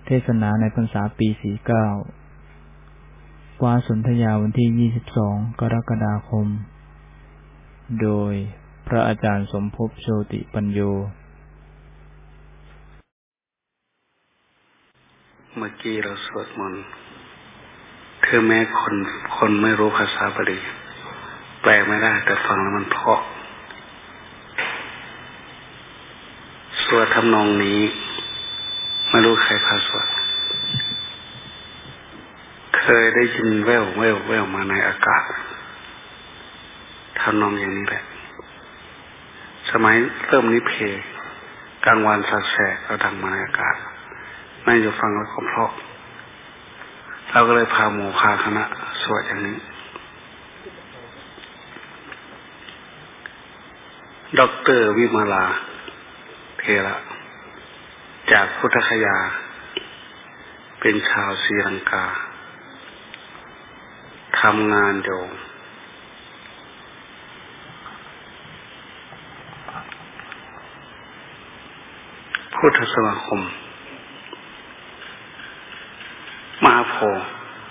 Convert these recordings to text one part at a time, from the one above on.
เทศนาในพรรษาปี 49 วาสนธยาวันที่ 22 กรกฎาคม โดยพระอาจารย์สมภพโชติปัญโยเมื่อกี้เราสวดมนต์คือแม้คนไม่รู้ภาษาบาลีแปลไม่ได้แต่ฟังแล้วมันเพราะสวดทำนองนี้ไม่รู้ใครพาสวดเคยได้ยินแว่วมาในอากาศทำนองอย่างนี้แหละสมัยเริ่มนิเพศกลางวันสักแสกเราดังมาในอากาศนั่งอยู่ฟังแล้วก็เพราะเราก็เลยพาหมู่พาคณะสวดอย่างนี้ดร.วิมาลาเทระจากพุทธคยาเป็นชาวศรีลังกาทำงานอยู่พุทธสมาคมมหาโพธิ์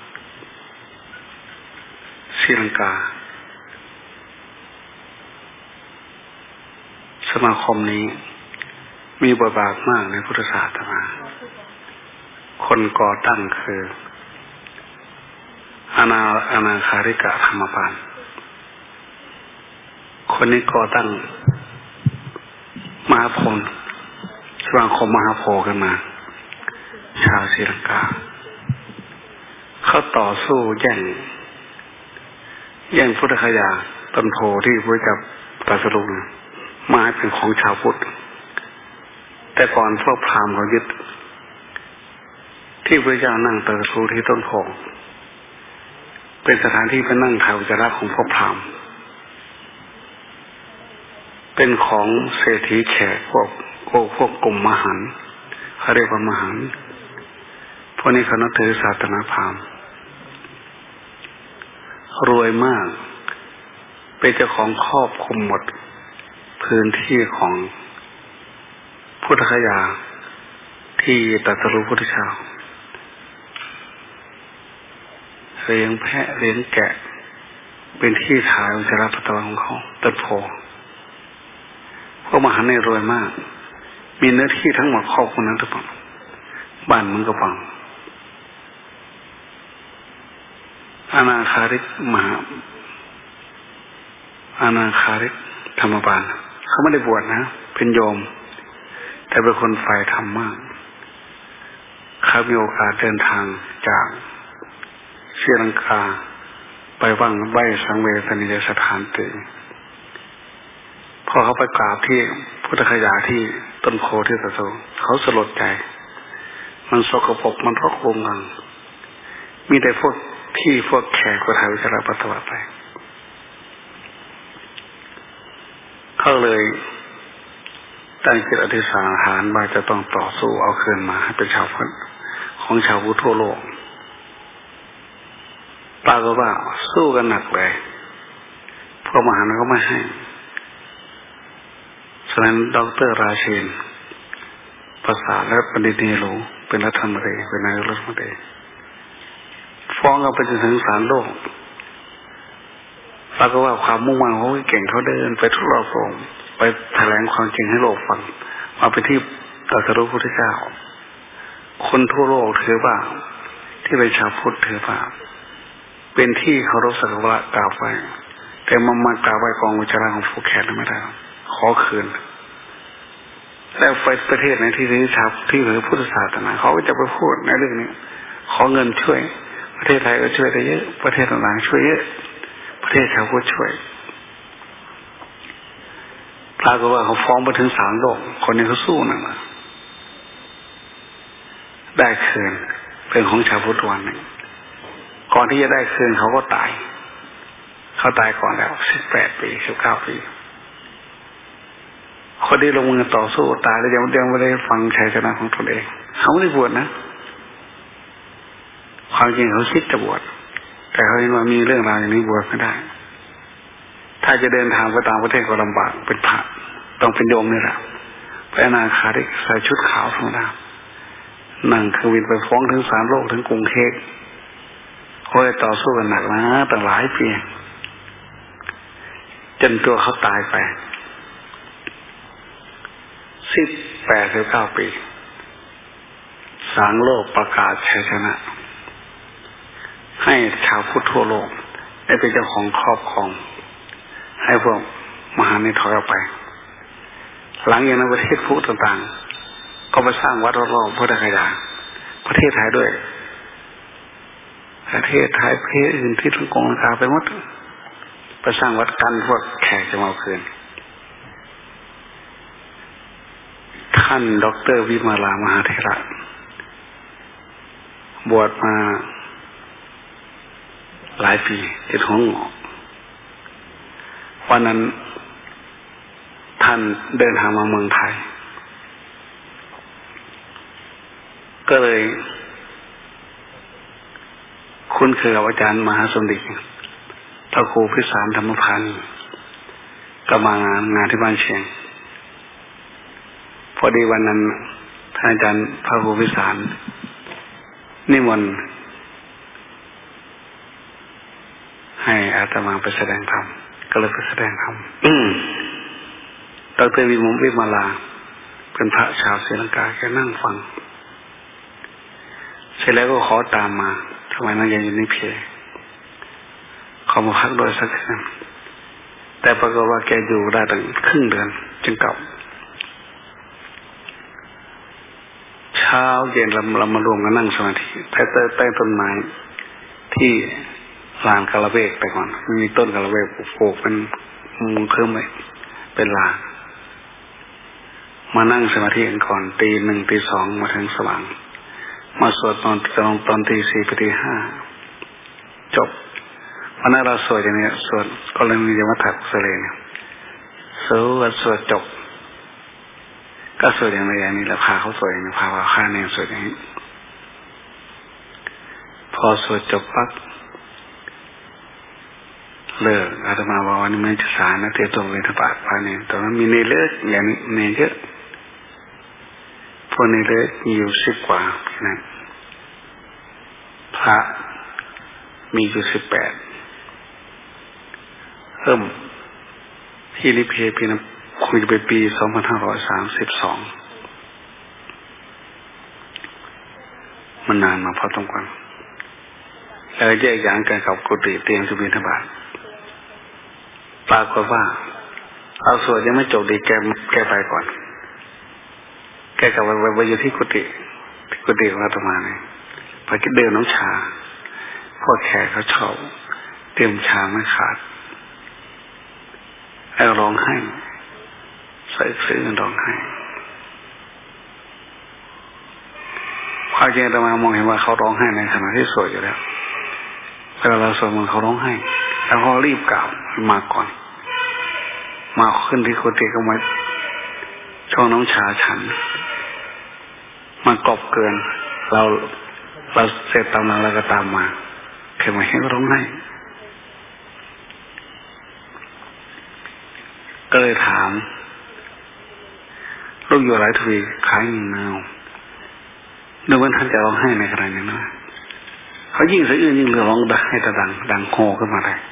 ศรีลังกาสมาคมนี้มีบทบาทมากในพุทธศาสนาคนก่อตั้งคืออนาคาริกะธรรมปานคนนี้ก่อตั้งมหาโพธิ์สมาคมมหาโพธิ์ขึ้นมาชาวศรีลังกาเขาต่อสู้แย่งพุทธคยาต้นโพที่พระเจ้าตรัสรู้มาให้เป็นของชาวพุทธแต่ก่อนพวกพราหมณ์เขายึดที่พระเจ้านั่งตรัสรู้ที่ต้นโพเป็นสถานที่ไปนั่งถ่ายอุจจาระของพวกพราหมณ์เป็นของเศรษฐีแขกพวกกลุ่มมหันต์เขาเรียกว่ามหันต์พวกนี้เขานับถือศาสนาพราหมณ์รวยมากเป็นเจ้าของครอบคลุมหมดพื้นที่ของพุทธคยาที่ตรัสรู้พุทธเจ้าเลี้ยงแพะเลี้ยงแกะเป็นที่ถ่ายอุจจาระปัสสาวะของเขาต้นโพพวกมหาเนี่ยรวยมากมีเนื้อที่ทั้งหมดครอบคลุมนั้นทุกฝั่งบ้านมันก็ฟังอนาคาริกธรรมบาลเขาไม่ได้บวชนะเป็นโยมแต่เป็นคนฝ่ายธรรมมากเขามีโอกาสเดินทางจากศรีลังกาไปวังใบสังเวชนียสถานตีพอเขาไปกราบที่พุทธคยาที่ต้นโพที่ตรัสรู้เขาสลดใจมันสกปรกมันรกรุงรังมีแต่พวกแขกก็ถ่ายอุจจาระปัสสาวะไปเขาเลยตั้งจิตอธิษฐานว่าจะต้องต่อสู้เอาคืนมาให้เป็นชาวพุทธของชาวพุทธทั่วโลกปรากฏว่าสู้กันหนักเลยพวกมหาก็ไม่ให้ฉะนั้นดร.ราเชนภาษาและปณิธเนรูเป็นรัฐมนตรีเป็นนายกรัฐมนตรีฟ้องกันไปจนถึงศาลโลกปรากฏว่าความมุ่งมั่นเขาเก่งเขาเดินไปทุกรอบโลกไปแถลงความจริงให้โลกฟังมาเป็นที่ตรัสรู้พระพุทธเจ้าคนทั่วโลกถือว่าที่เป็นชาวพุทธถือว่าเป็นที่เคารพสักการะกราบไหว้แต่มากราบไหว้กองอุจจาระของผู้แขกไม่ได้ขอคืนแล้วไปประเทศไหนที่ชาวที่เผยพุทธศาสนาเขาก็จะไปพูดในเรื่องนี้ขอเงินช่วยประเทศไทยก็ช่วยได้เยอะประเทศต่างๆช่วยเยอะประเทศชาวพุทธช่วยปรากฏว่าเขาฟ้องไปถึงศาลโลกคนนี้เขาสู้นั่นแหละได้คืนเป็นของชาวพุทธวันหนึ่งก่อนที่จะได้คืนเขาก็ตายเขาตายก่อนแล้ว18 ปี19 ปีคนที่ลงมือต่อสู้ตายแล้วยังไม่ได้ฟังชัยชนะของตนเองเขาไม่ได้บวชนะความจริงเขาคิดจะบวชแต่เขาเห็นว่ามีเรื่องราวอย่างนี้บวชไม่ได้ถ้าจะเดินทางไปต่างประเทศก็ลำบากเป็นพระต้องเป็นโยมนี่แหละไปอนาคาริกใส่ชุดขาวธรรมดานั่งเครื่องบินไปฟ้องถึงศาลโลกถึงกรุงเทพโอ้ยต่อสู้กันหนักนะตั้งหลายปีจนตัวเขาตายไป18-19 ปีศาลโลกประกาศชัยชนะให้ชาวพุทธทั่วโลกได้เป็นเจ้าของครอบครองให้พวกมหานิถอยออกไปหลังจากนั้นประเทศพุทธต่างๆก็ไปสร้างวัดรอบๆพุทธคยาประเทศไทยด้วยประเทศไทยประเทศอื่นที่ทั้งกองกาไปหมดไปสร้างวัดกันพวกแขกจะมาคืนท่านดร.วิมาลามหาเถระบวชมาหลายปีติดหัวงอกวันนั้นท่านเดินทางมาเมืองไทยก็เลยคุ้นเคยกับอาจารย์มหาสมเด็จพระครูพิสารธรรมพันธ์ก็มางานที่บ้านเชียงพอดีวันนั้นท่านอาจารย์พระครูพิสารนิมนต์ให้อาตมาไปแสดงธรรมก็เลยไปแสดงธรรมดร.วิมาลาเป็นพระชาวศรีลังกาแกนั่งฟังเสร็จแล้วก็ขอตามมาทำไมนั่งอยู่ในเพลเขามาพักโดยสักคืนแต่ปรากฏว่าแกอยู่ได้ตั้งครึ่งเดือนจึงกลับเช้าเย็นเรามารวมกันนั่งสมาธิใต้ต้นไม้ที่ลานกะละเวกไปก่อนมันมีต้นกะละเวกปลูกเป็นมุงเพิ่มเลยเป็นลานมานั่งสมาธิกันก่อนตี 1 ตี 2มาถึงสว่างมาสวดตอนตี 4 ไปตี 5จบวันนั้นเราสวดอย่างนี้สวดกรณียมัฏฐกุศเลเนี่ยสวดจบก็สวดอย่างไรอย่างนี้แล้วพาเขาสวดอย่างนี้พาว่าข้าเนี่ยสวดอย่างนี้พอสวดจบปั๊บเลิกอาตมาบอกว่านี่ไม่จะสารนะเตรียมตัวเลยทบาทภายในตอนนั้นมีในเลิกอย่างนี้ในเยอะพวกในเลิกมีอยู่10 กว่านะพระมีอยู่18เพิ่มที่ลิเพปีนั้นคงจะเป็นปี2532มันนานมาพอต้องกันแล้วแยกอย่างกันกับกุฏิเตียงจะบิณฑบาตปรากฏว่าเอาสวดยังไม่จบดีแกไปก่อนแกกลับไปอยู่ที่กุฏิของอาตมาเนี่ยไปกินเดินน้ำชาพวกแขกเขาชอบเตรียมชาไม่ขาดแล้วร้องไห้ใส่ซื้อร้องไห้ความจริงอาตมามองเห็นว่าเขาร้องไห้ในขณะที่สวดอยู่แล้วเวลาเราสวดมันเขาร้องไห้แล้วเขารีบกลับมาก่อนมาขึ้นที่กุฏิก็มาช่องน้ำชาฉันมากบเกินเราเสร็จตามนั้นเราก็ตามมาเคยมาเห็นก็ร้องไห้ก็เลยถามลูกอยู่หลายทวีคล้ายยิงแมวนึกว่าท่านจะร้องไห้ในขณะนี้นะเขายิ่งสะอื้นยิ่งเรือร้องให้ตะดังโฮขึ้นมาเลย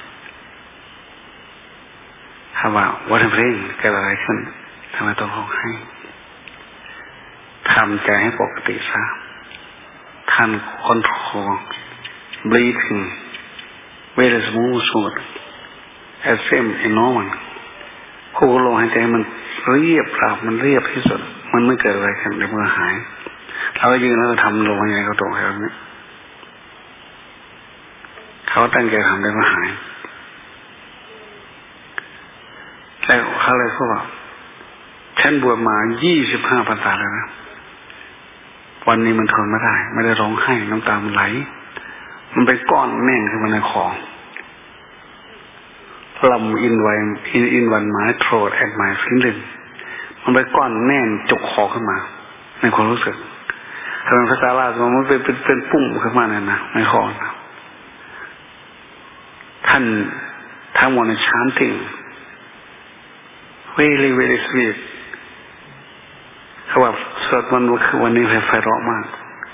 ถามว่าวัดเพลงเกิดอะไรขึ้นทำไมต้องร้องไห้ทำใจให้ปกติซะท่านคอนโทรล breathing very smooth as same in normal คู่ลมหายใจมันเรียบราบมันเรียบที่สุดมันไม่เกิดอะไรขึ้นในเมื่อหายเราก็ยืนแล้วก็ทำลมหายใจเขาตรงแบบนี้เขาตั้งใจทำได้เมื่อหายแล้วเขาเลยเขาบอกฉันบวชมา25 พรรษาแล้วนะวันนี้มันทนไม่ได้ร้องไห้น้ำตามันไหลมันไปก้อนแน่นขึ้นมาในคอลำอินวันไม้โทรดแอดไม้ฟินลินมันไปก้อนแน่นจุกคอขึ้นมาในความรู้สึกถ้าเป็นภาษาลาวมันเป็นปุ้งขึ้นมาเนี่ยนะในคอนะท่านทั้งหมดในชั้นทิ้งvery very sweet เขาว่าสวดมนต์คือวันนี้ไฟร้อนมาก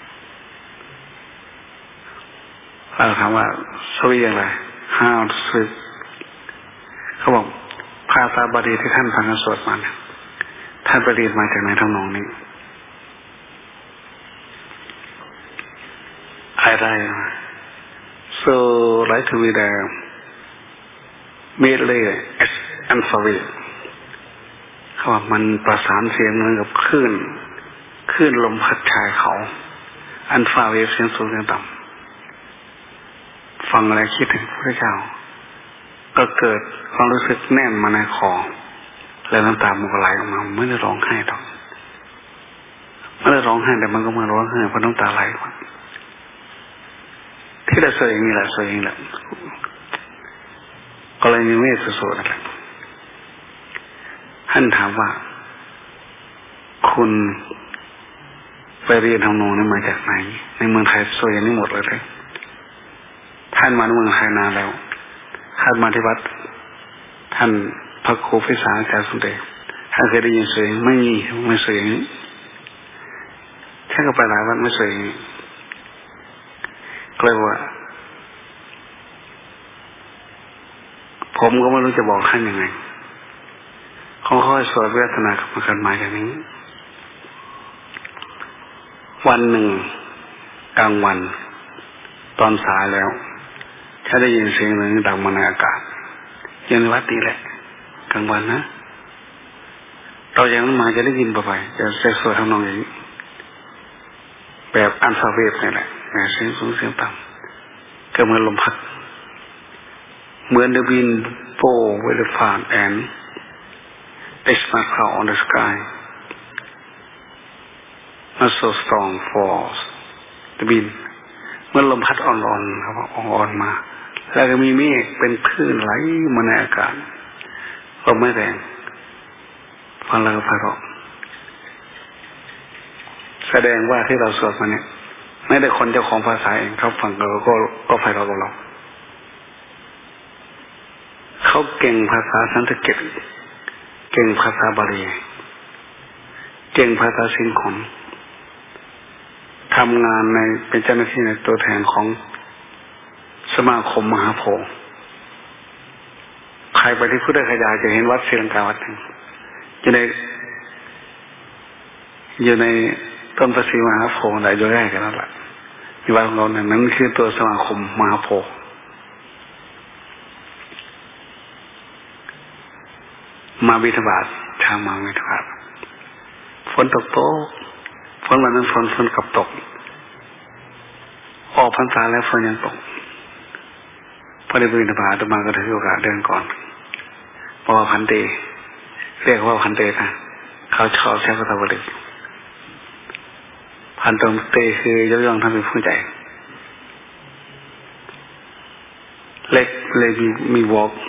เราถามว่าสวีอย่างไร how to sleep เขาบอกภาษาบาลีที่ท่านฟังสวดมาเนี่ยท่านไปเรียนมาจากไหนทำนองนี้อะไร so like to be there merely as and sorry เขาบอกมันประสานเสียงเหมือนกับคลื่นลมพัดชายเขาอันฟ้าเวฟเสียงสูงเสียงต่ำฟังอะไรคิดถึงพระเจ้าก็เกิดความรู้สึกแน่นมาในคอแล้วน้ำตามันก็ไหลออกมาไม่ได้ร้องไห้หรอกไม่ได้ร้องไห้แต่มันก็มาร้องไห้เพราะน้ำตาไหลที่เราสวยอย่างนี้แหละสวยอย่างนี้แหละก็เลยมีเมตสุดๆนั่นแหละท่านถามว่าคุณไปเรียนทำนองนี้มาจากไหนในเมืองไทยสวยอย่างนี้หมดเลยท่านมาในเมืองไทยนานแล้วท่านมาที่วัดท่านพระครูพิสารอาจารย์สุเดชท่านเคยได้ยินสวยไม่สวยอย่างนี้ท่านก็ไปหลายวัดไม่สวยอย่างนี้ก็เลยว่าผมก็ไม่รู้จะบอกท่านยังไงเขาค่อยสวดเวทนากับมันกันมาอย่างนี้วันหนึ่งกลางวันตอนสายแล้วถ้าได้ยินเสียงหนึ่งดังมาในอากาศยังในวัดนี้แหละกลางวันนะเราอย่างนั้นมาจะได้ยินบ่อยๆจะสวดทำนองอย่างนี้แบบอันฟาเวฟนี่แหละเสียงสูงเสียงต่ำก็เหมือนลมพัดเหมือน the wind blow very far and the small cloud on the sky not so strong force the wind เมื่อลมพัดอ่อนๆครับอ่อนๆมาแล้วก็มีเมฆเป็นคลื่นไหลมาในอากาศลมไม่แรงฟังแล้วก็ไพเราะแสดงว่าที่เราสวดมาเนี่ยไม่ได้คนเจ้าของภาษาเองเขาฟังก็ไพเราะกับเราเขาเก่งภาษาสันสกฤตเก่งภาษาบาลีเก่งภาษาสิงคโปร์ทำงานในเป็นเจ้าหน้าที่ในตัวแทนของสมาคมมหาโพธิ์ใครไปที่พุทธคยาจะเห็นวัดศรีลังกาวัดหนึ่งอยู่ในต้นพระศรีมหาโพธิ์แต่อยู่ใกล้กันนั่นแหละที่วัดของเราเนี่ยนั้นคือตัวสมาคมมหาโพธิ์มาบิณฑบาตทางมาบิณฑบาตฝนตกฝนวันนั้นฝนกับตกออกพรรษาแล้วฝนยังตกพอได้บิณฑบาตอาตมาก็ถือโอกาสเดินก่อนเพราะว่าพันเตเรียกว่าพันเตนะเขาชอบใช้ภาษาบาลีพันเตคือยกย่องท่านเป็นผู้ใหญ่เล็กเลยมีวอล์ก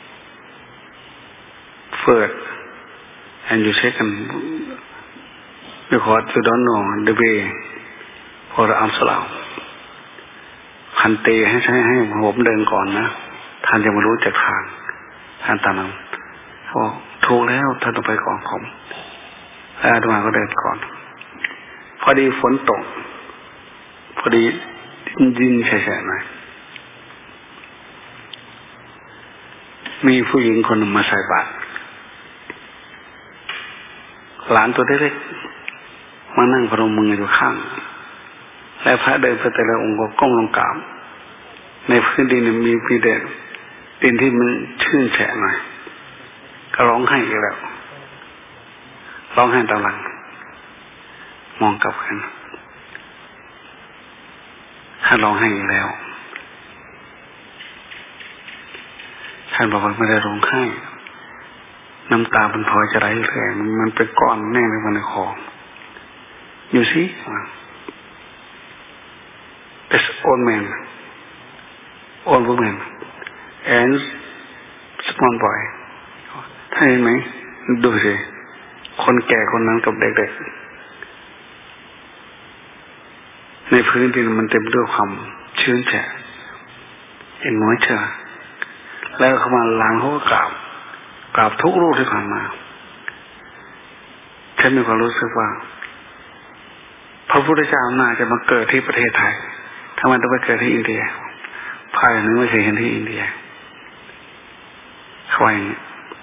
first and you second because you don't know the way for the arms out พันเตให้ผมเดินก่อนนะท่านจะมารู้จักทางท่านตามนั้นเขาบอกถูกแล้วท่านต้องไปก่อนผมแล้วอาตมาก็เดินก่อนพอดีฝนตกพอดีดินแฉะหน่อยมีผู้หญิงคนหนึ่งมาใส่บาตรหลานตัวเล็กๆมานั่งพนมมืออยู่ข้างและพระเดินไปแต่ละองค์ก็ก้มลงกราบในพื้นดินมีพีเดดินที่มันชื้นแฉะหน่อยก็ร้องไห้อีกแล้วร้องไห้ตามหลังมองกลับกันท่านร้องไห้อีกแล้วท่านบอกว่าไม่ได้ร้องไห้น้ำตามันพลอยจะไหลเรื่อยมันเป็นก้อนแน่นไปในคออยู่สิ this old man old woman and small boy ท่านเห็นไหมดูสิคนแก่คนนั้นกับเด็กๆในพื้นดินมันเต็มด้วยความชื้นแฉะเอ็นน้อยเชาแล้วเขามาล้างเขาก็กราบทุกรูปที่ผ่านมาฉันมีความรู้สึกว่าพระพุทธเจ้าน่าจะมาเกิดที่ประเทศไทยทำไมต้องไปเกิดที่อินเดียภาพอย่างนี้ไม่เคยเห็นที่อินเดียเขาว่าอย่างนี้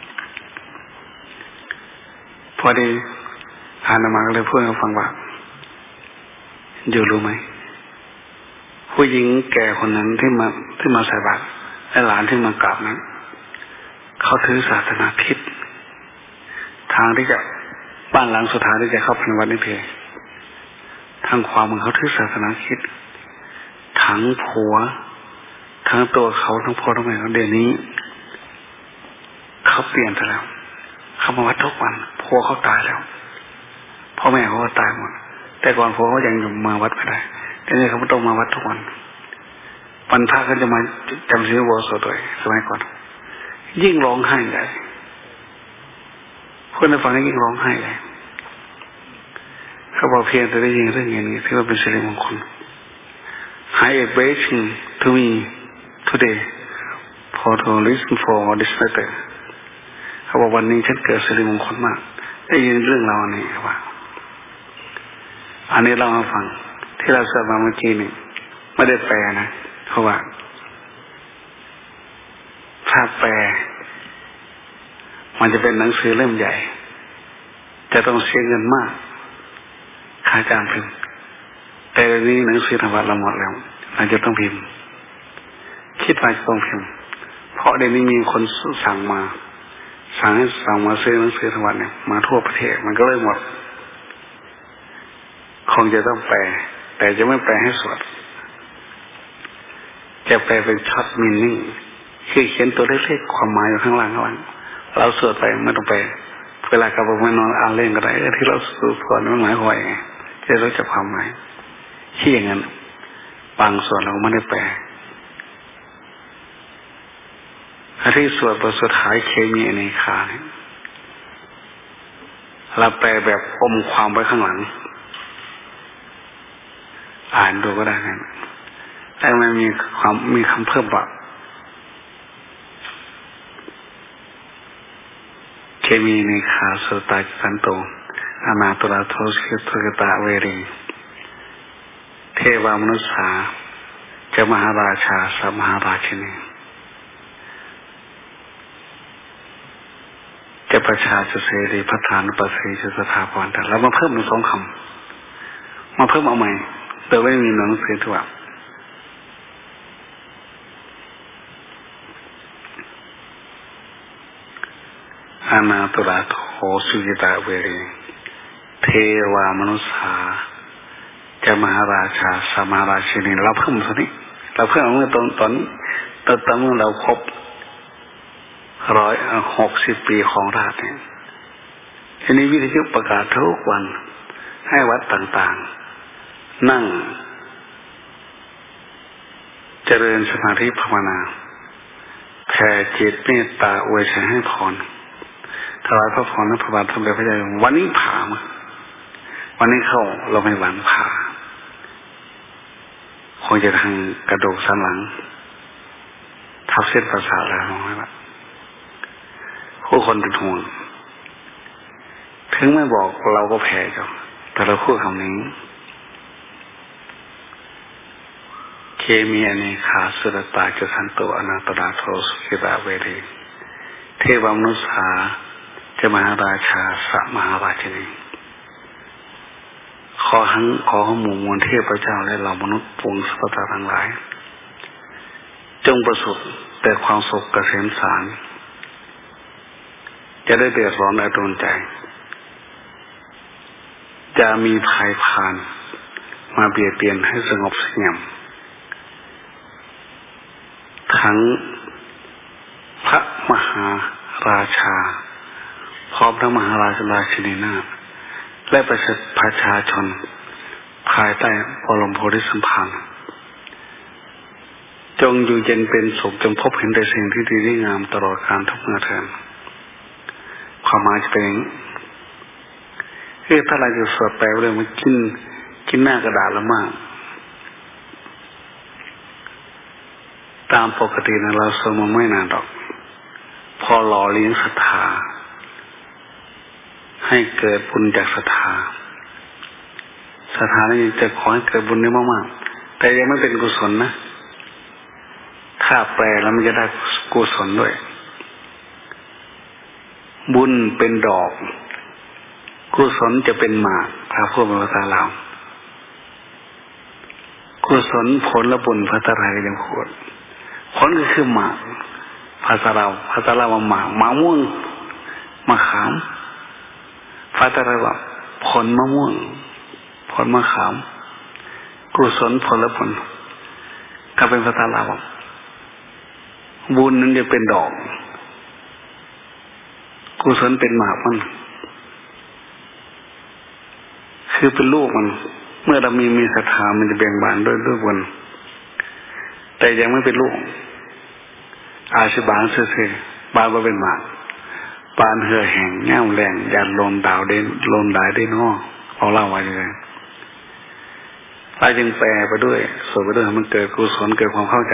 พอดีอ่านมาก็เลยพูดให้ฟังว่าอยู่รู้ไหมผู้หญิงแก่คนนั้นที่มาใส่บาตรและหลานที่มากราบนั้นเขาถือศาสนาคริสต์ทางที่จะบ้านหลังสุดท้ายที่จะเข้าไปในวัดนิเพลทางความมือเขาถือศาสนาคริสต์ทั้งผัวทั้งตัวเขาทั้งพ่อทั้งแม่เขาเดี๋ยวนี้เขาเปลี่ยนไปแล้วเขามาวัดทุกวันผัวเขาตายแล้วพ่อแม่เขาก็ตายหมดแต่ก่อนผัวเขายังอยู่มาวัดไม่ได้แต่นี่เขาไม่ต้องมาวัดทุกวันวันพระเขาจะมาจำศีลอุโบสถด้วยสมัยก่อนยิ่งร้องไห้ใหญ่คนในฟังยิ่งร้องไห้ใหญ่เขาบอกเพียงแต่ได้ยินเรื่องอย่างนี้ที่ว่าเป็นสิริมงคล I waiting to me today for to listen for this matter เขาบอกวันนี้ฉันเกิดสิริมงคลมากได้ยินเรื่องราวนี้ว่าอันนี้เรามาฟังที่เราสวดมาเมื่อกี้นี่ไม่ได้แปลนะเพราะว่าถ้าแปลมันจะเป็นหนังสือเล่มใหญ่จะต้องเสียเงินมากค่าจ้างพิมพ์แต่เดี๋ยวนี้หนังสือธรรมะเราหมดแล้วเราจะต้องพิมพ์คิดว่าจะต้องพิมพ์เพราะเดี๋ยวนี้มีคนสั่งมาซื้อหนังสือธรรมะเนี่ยมาทั่วประเทศมันก็เลยหมดคงจะต้องแปลแต่จะไม่แปลให้สวดจะแปลเป็นช็อตมินนิ่งคือเขียนตัวเล็กๆความหมายอยู่ข้างล่างเราสวดไปไม่ต้องไปเวลากลับไปนอนอ่านเล่นก็ได้ที่เราสวดก่อนมันหมายความว่าไงจะรู้จักความหมายที่อย่างนั้นบางส่วนเราไม่ได้แปลที่สวดบทสุดท้ายเคมีในขาเนี่ยเราแปลแบบอมความไว้ข้างหลังอ่านดูก็ได้นะแต่มันมีคำเพิ่มว่าเคมีในขาสุตตาจันโตอนาตุราโทสิตุกตะเวรีเทวามนุษสาจะมหาราชาสัมมหาราชินีจะประชาจะเสรีพัฒนาประสิทธิสถาพรแต่แล้วมาเพิ่มอีก2 คำมาเพิ่มเอาใหม่โดยไม่มีหนังสือทั่วอนาตุราโทสุจิตาเวรีเทวามนุษสาจะมหาราชาสมหาราชินีเราเพิ่มตัวนี้เราเพิ่มเมื่อตอนเมื่อเราครบ160 ปีของราชเนี่ยทีนี้วิทยุประกาศทุกวันให้วัดต่างๆนั่งเจริญสมาธิภาวนาแผ่จิตเมตตาอวยชัยให้พรถวายพระพรพระบาทสมเด็จพระเจ้าอยู่หัววันนี้ผ่ามาวันนี้เข้าเราไม่หวังผ่าคงจะทางกระดูกสันหลังทับเส้นประสาทแล้วไม่ว่าผู้คนเป็นห่วงถึงไม่บอกเราก็แพ้จ้ะแต่เราพูดคำนี้เคมีอเนคาสุรตาจะสันโตอนาตราโทสุขิตาเวรีเทวมนุษสาจะมหาราชาสมหาราชินีขอหมู่มวลเทพเจ้าและเหล่ามนุษย์ปวงสัพพะทั้งหลายจงประสบแต่ความสุขเกษมสารจะได้เดือดร้อนและโดนใจจะมีภัยผ่านมาเบียดเบียนให้สงบเสงี่ยมทั้งพระมหาราชาพร้อมทั้งมหาราชินีนาถและประชาชนภายใต้บรมโพธิสมภารจงอยู่เย็นเป็นสุขจงพบเห็นแต่สิ่งที่ดีที่งามตลอดการทุกเมื่อเทินความหมายจะเป็นอย่างนี้ถ้าเราจะสวดแปลเรื่องมันกินหน้ากระดาษแล้วมากตามปกตินะเราสวดมันไม่นานหรอกพอหล่อเลี้ยงศรัทธาให้เกิดบุญจากศรัทธานี่จะขอให้เกิดบุญได้มากๆแต่ยังไม่เป็นกุศลนะถ้าแปลแล้วมันจะได้กุศลด้วยบุญเป็นดอกกุศลจะเป็นหมากถ้าพูดเป็นภาษาลาวกุศลผลและบุญภาษาไทยยังพูดผลก็คือหมากภาษาลาวว่าหมากมะม่วงมะขามภาษาไทยว่าผลมะม่วงผลมะขามกุศลผลและผลก็เป็นภาษาลาวบุญนั้นจะเป็นดอกกุศลเป็นหมากมันคือเป็นลูกมันเมื่อเรามีศรัทธามันจะเบ่งบานด้วยบุญแต่ยังไม่เป็นลูกอาชีบานเสื่อๆบานว่าเป็นหมากบานเหือแห่งแง่วแรงยันลมดาวเด่นลมได้ได้นอเอาเล่าไว้เลยเราจึงแปลไปด้วยสวดไปด้วยมันเกิดกุศลเกิดความเข้าใจ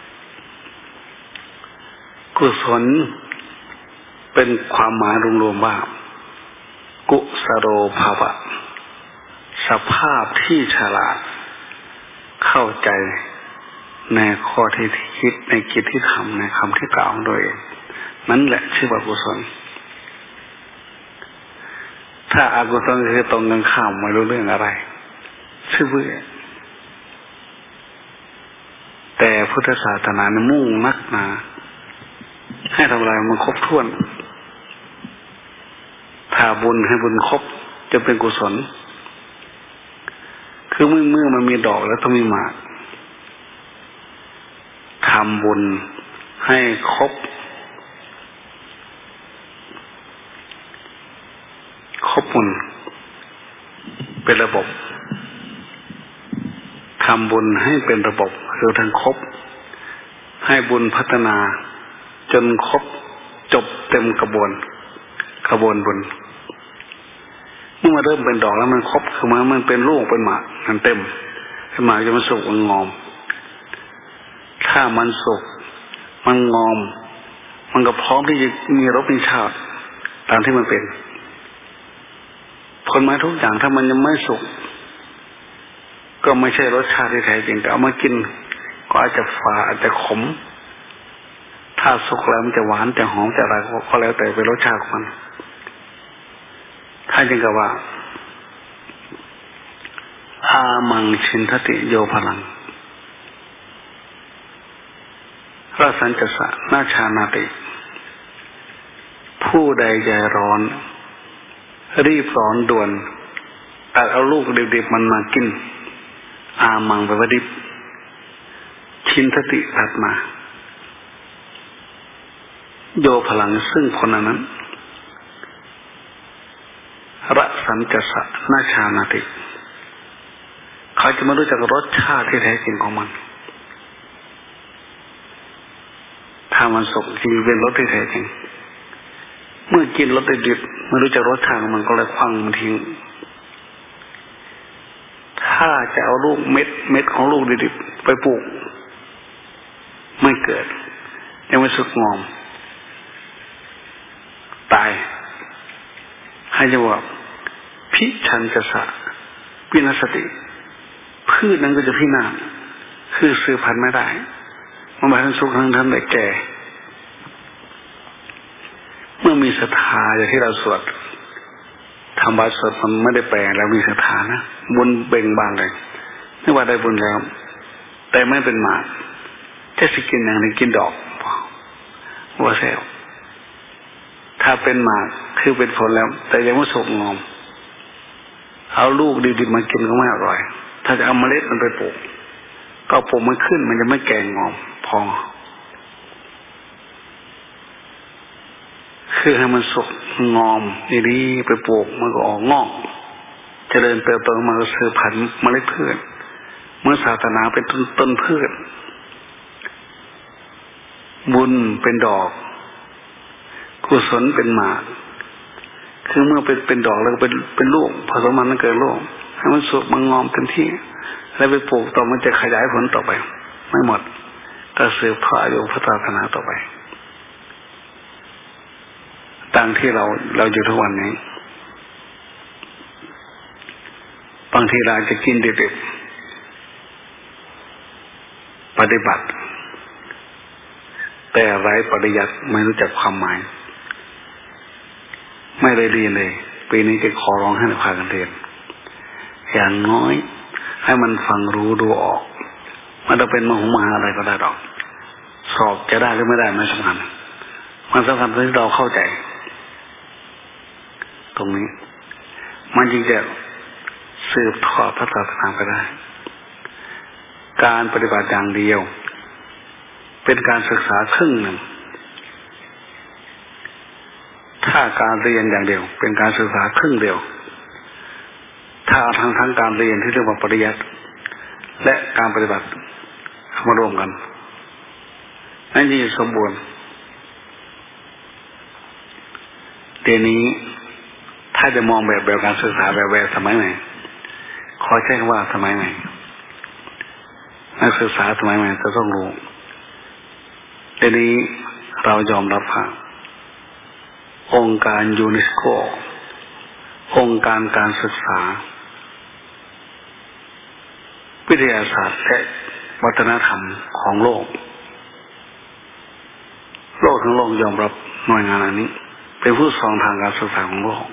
กุศลเป็นความหมายรวมๆว่ากุสโรภาวะสภาพที่ฉลาดเข้าใจในข้อที่คิดในกิจที่ทำในคำที่กล่าวโดยนั่นแหละชื่อว่ากุศลถ้าอกุศลคือตรงกันข้ามไม่รู้เรื่องอะไรชื่อเบื่อแต่พุทธศาสนามุ่งนักหนาให้ทำอะไรมันครบถ้วนถ้าบุญให้บุญครบจะเป็นกุศลคือเมื่อมันมีดอกแล้วต้องมีหมากทำบุญให้ครบบุญเป็นระบบทำบุญให้เป็นระบบคือทั้งครบให้บุญพัฒนาจนครบจบเต็มกระบวนบุญเมื่อมาเริ่มเป็นดอกแล้วมันครบคือมันเป็นลูกเป็นหมากมันเต็มขึ้นมาจะมันสุกมันงอมถ้ามันสุกมันงอมมันก็พร้อมที่จะมีรสมีชาติตามที่มันเป็นผลไม้ทุกอย่างถ้ามันยังไม่สุกก็ไม่ใช่รสชาติที่แท้จริงแต่เอามากินก็อาจจะฝาดอาจจะขมถ้าสุกแล้วมันจะหวานจะหอมจะอะไรก็แล้วแต่เป็นรสชาติของมันถ้าจริงก็ว่าอามังชินทติโยพลังราสัญจสะนาชานาติผู้ใดใจร้อนรีบร้อนด่วนตัดเอาลูกดิบๆมันมากินอามังไปว่าดิบชินทติตัดมาโยพลังซึ่งคนนั้นรสัญจสะนาชานาติเขาจะไม่รู้จักรสชาติที่แท้จริงของมันถ้ามันสุกจริงเป็นรสที่แท้จริงเมื่อกินรสดิบไม่รู้จักรสชาติของมันก็เลยควังมันทิ้งถ้าจะเอาลูกเม็ดของลูกดิบไปปลูกไม่เกิดยังไม่สุกงอมตายให้จะว่าพิชัญจสะวินัสติพืชนั้นก็จะพินาศคือสืบพันธุ์ไม่ได้มันมาทั้งสุกทั้งได้แก่เมื่อมีศรัทธาอย่างที่เราสวดทำบาตรสวดมันไม่ได้แปลแล้วมีศรัทธานะบุญเบ่งบานเลยไม่ว่าได้บุญแล้วแต่ไม่เป็นหมากจะสิกินอย่างนี้กินดอกว่าเซลถ้าเป็นหมากคือเป็นผลแล้วแต่ยังไม่สุกงอมเอาลูกดิบๆมากินก็ไม่อร่อยถ้าจะเอาเมล็ดมันไปปลูกก็ปลูกมันขึ้นมันจะไม่แก่งอมพอคือให้มันสุกงอมดีๆไปปลูกมันก็ออกงอกเจริญเติบโตมาก็สืบพันธุ์เมล็ดพืชเมื่อศาสนาเป็นต้นพืชบุญเป็นดอกกุศลเป็นหมากคือเมื่อเป็นดอกแล้วก็เป็นลูกผสมมันแล้วเกิดลูกให้มันสุกมันงอมเต็มที่แล้วไปปลูกต่อมันจะขยายผลต่อไปไม่หมดก็สืบทอดอายุพระศาสนาต่อไปดังที่เราอยู่ทุกวันนี้บางทีเราจะกินดิบๆปฏิบัติแต่ไร้ปริยัติไม่รู้จักความหมายไม่ได้เรียนเลยปีนี้จะขอร้องให้พากันเรียนอย่างน้อยให้มันฟังรู้ดูออกมันจะเป็นมหาอะไรก็ได้หรอกสอบจะได้หรือไม่ได้ไม่สำคัญมันสำคัญที่เราเข้าใจตรงนี้มันจึงจะสืบทอดพระศาสนาไปได้การปฏิบัติอย่างเดียวเป็นการศึกษาครึ่งหนึ่งถ้าการเรียนอย่างเดียวเป็นการศึกษาครึ่งเดียวถ้าทั้งการเรียนที่เรียกว่าปริยัติและการปฏิบัติมารวมกันนั่นยิ่งสมบูรณ์เดี๋ยวนี้ถ้าจะมองแบบการศึกษาแบบสมัยใหม่ขอใช้คำว่าสมัยใหม่นักศึกษาสมัยใหม่จะต้องรู้เดี๋ยวนี้เรายอมรับว่าองค์การยูเนสโกองค์การการศึกษาวิทยาศาสตร์และวัฒนธรรมของโลกทั้งโลกยอมรับหน่วยงานอันนี้เป็นผู้ทรงทางการศึกษาของโลก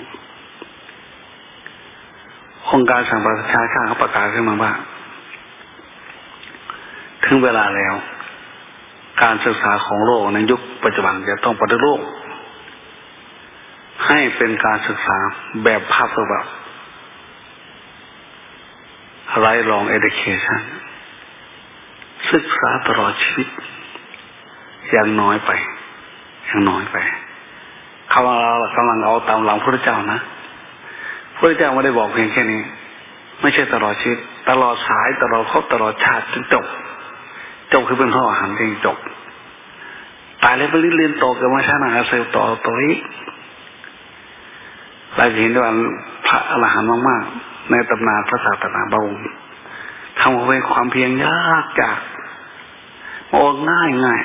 องค์การสหประชาชาติเขาประกาศขึ้นมาว่าถึงเวลาแล้วการศึกษาของโลกในยุคปัจจุบันจะต้องปฏิรูปให้เป็นการศึกษาแบบภาคปฏิบัติ lifelong education ศึกษาตลอดชีวิตอย่างน้อยไปเขากำลังเอาตามหลังพระเจ้านะพระเจ้าไม่ได้บอกเพียงแค่นี้ไม่ใช่ตลอดชีวิตตลอดสายตลอดภพตลอดชาติจนจบคือเป็นข้ออาหารจริงจบตายแล้วไปเรียนต่อกันมาชาติหน้าเซลต่ออีกเราเห็นว่าพระอรหันต์มากๆในตำนานพระศาสนาบางองค์ทำเอาไว้ความเพียรยากจากโอ้ง่าย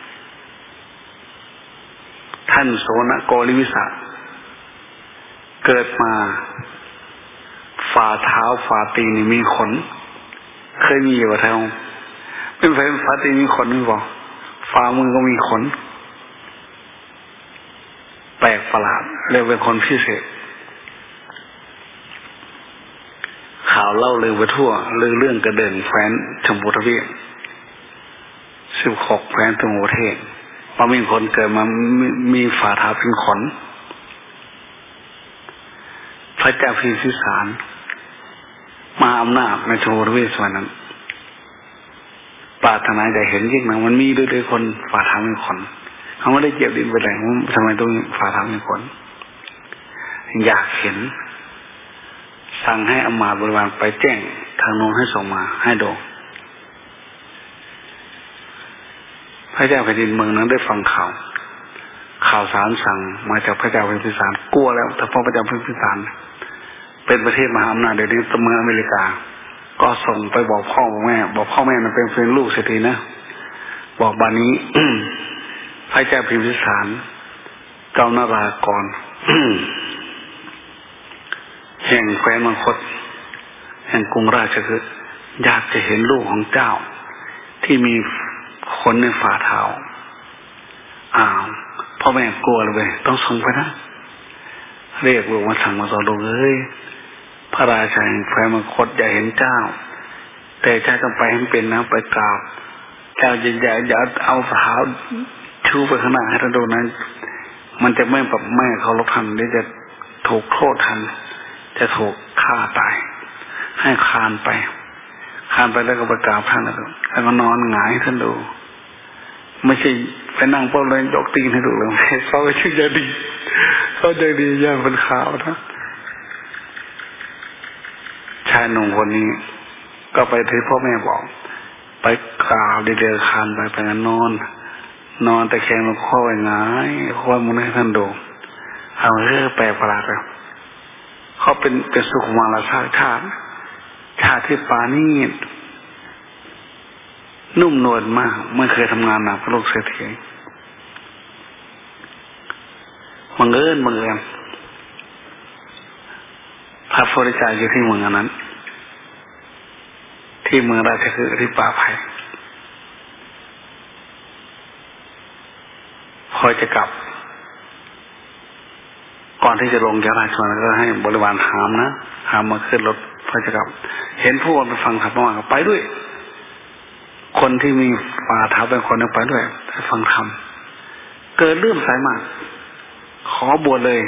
ท่านโสนโกริวิสะเกิดมาฝ่าเท้าฝ่าตีนนี่มีขนเคยมีอยู่แถวเป็นฝ่าตีนมีขนไม่บอกฝ่ามือก็มีขนแปลกประหลาดเรียกเป็นคนพิเศษข่าวเล่าลือไปทั่วเรื่องกระเดินแคว้นชมพูทวีป16แคว้นทั่วประเทศว่ามีคนเกิดมามีฝ่าเท้าเป็นขนพระเจ้าพิมพิสารมหาอำนาจในชมพูทวีปส่วนนั้นปรารถนาจะเห็นยิ่งนะมันมีด้วยคนฝ่าเท้าเป็นขนเขาไม่ได้เจ็บดินไปไหนทำไมต้องฝ่าเท้าเป็นขนอยากเห็นสั่งให้อมาตย์บริวารไปแจ้งทางโน้นให้ส่งมาให้ดูพระเจ้าแผ่นดินเมืองนั้นได้ฟังข่าวสารสั่งมาจากพระเจ้าพิมพิสารกลัวแล้วแต่พอพระเจ้าพิมพิสารเป็นประเทศมหาอำนาจเดี๋ยวนี้เมืองอเมริกาก็ส่งไปบอกพ่อแม่นั้นเป็นลูกเศรษฐีนะบอกบัดนี้ พระเจ้าพิมพิสารเจ้านารากร แห่งแคว้นมังคตแห่งกรุงราชคฤห์อยากจะเห็นลูกของเจ้าที่มีขนในฝ่าเท้าพ่อแม่กลัวเลยต้องส่งไปนะเรียกลูกมาสั่งมาสอนลูกพระราชาแห่งแคว้นมังคตอยากเห็นเจ้าแต่เจ้าต้องไปให้เป็นนะไปกราบเจ้าอย่าเอาฝ่าเท้าชูไปข้างหน้าให้ท่านดูนั้นมันจะไม่แบบแม่เขาลบทันหรือจะถูกโทษทันจะถูกฆ่าตายให้คานไปแล้วก็ไปกราบท่านแล้วก็นอนหงายท่านดูไม่ใช่ไปนั่งป้อมเลยยกตีนให้ดูเลยเขาชื่อจะดีย่างเป็นขาวนะชายหนุ่มคนนี้ก็ไปที่พ่อแม่บอกไปกราบเดินคานไปงั้นนอนแต่แข็งแล้วข้อไว้หงายข้อมุนให้ท่านดูเอาแปลกประหลาดเลยเขาเป็นสุขุมารชาติที่ปานีตนุ่มนวลมากไม่เคยทำงานหนักพระโลกเศรษฐีบังเอิญพระพุทธเจ้าอยู่ที่เมืองนั้นที่เมืองราชคฤห์ที่ป่าไผ่อยจะกลับก่อนที่จะลงจากราชวังก็ให้บริวารหามนะหามมาขึ้นรถพอจะกลับเห็นผู้คนไปฟังธรรมะก็ไปด้วยคนที่มีป่าท้าเป็นคนนึงไปด้วยไปฟังธรรมเกิดเลื่อมใสมากขอบวชเลย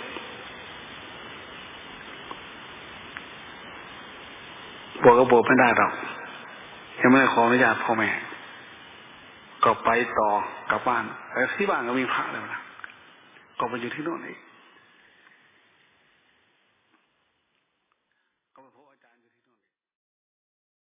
บวชก็บวชไม่ได้หรอกยังไม่ได้ขออนุญาตพ่อแม่ก็ไปต่อกลับบ้านแต่ที่บ้านก็มีพระแล้วนะก็ไปอยู่ที่โน่นอีก